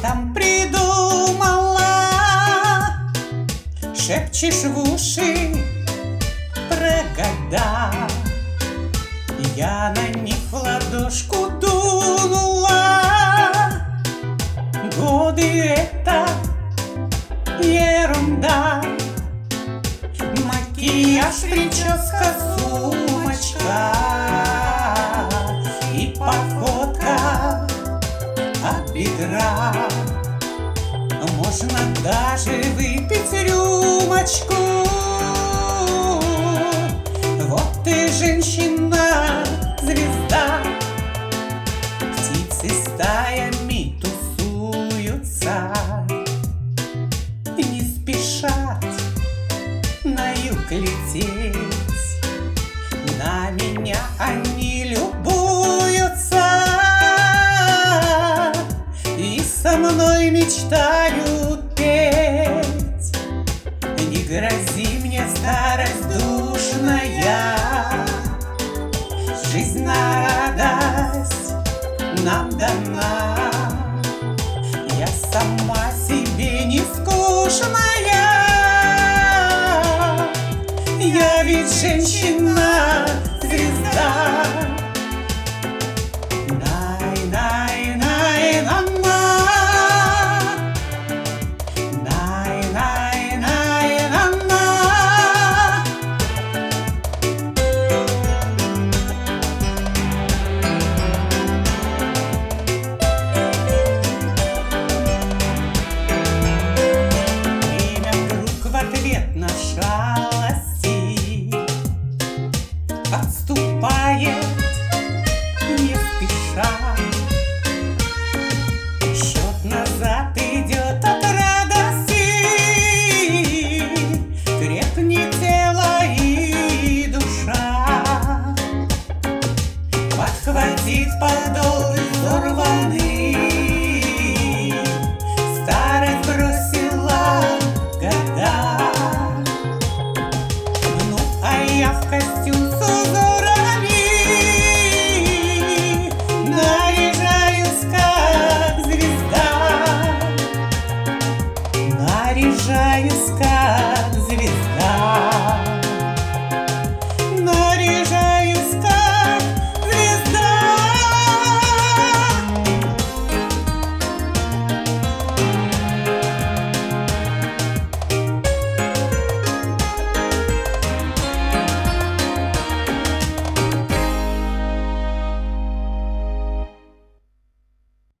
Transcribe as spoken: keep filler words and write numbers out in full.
там придумала? Шепчешь в уши про года. Я на них в ладошку дунула. Годы — это ерунда. Макияж, прическа, сумочка и походка от бедра. Можно даже выпить рюмочку. Вот ты женщина, звезда. Птицы стаями тусуются, не спешат на юг лететь. На меня они любуются и со мной мечтают петь. Не грози мне, старость душная, жизнь на радость нам дана. Я сама себе не скучная. Я ведь женщина, звезда. Най-най-най-на-на. Най-най-най-на-на. Время вдруг в ответ на шалости отступает не спеша. Счет назад идет от радости. Крепнет тело и душа. Подхватить подол изорванный. Старость бросила года. Ну, а я в костюм с узорами наряжаюсь, как звезда. Наряжаюсь, как